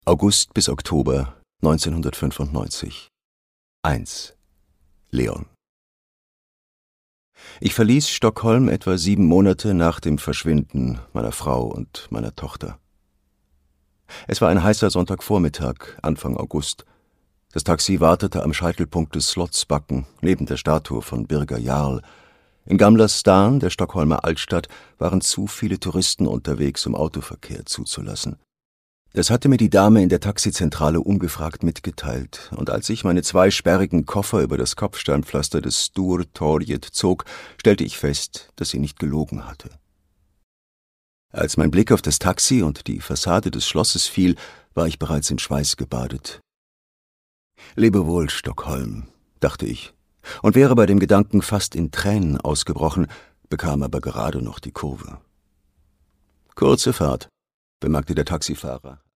August bis Oktober 1995. 1. Leon. Ich verließ Stockholm etwa 7 Monate nach dem Verschwinden meiner Frau und meiner Tochter. Es war ein heißer Sonntagvormittag, Anfang August. Das Taxi wartete am Scheitelpunkt des Slottsbacken, neben der Statue von Birger Jarl. In Gamla stan, der Stockholmer Altstadt, waren zu viele Touristen unterwegs, um Autoverkehr zuzulassen. Das hatte mir die Dame in der Taxizentrale ungefragt mitgeteilt, und als ich meine 2 sperrigen Koffer über das Kopfsteinpflaster des Sturtorget zog, stellte ich fest, dass sie nicht gelogen hatte. Als mein Blick auf das Taxi und die Fassade des Schlosses fiel, war ich bereits in Schweiß gebadet. »Lebe wohl, Stockholm«, dachte ich, und wäre bei dem Gedanken fast in Tränen ausgebrochen, bekam aber gerade noch die Kurve. »Kurze Fahrt«, bemerkte der Taxifahrer.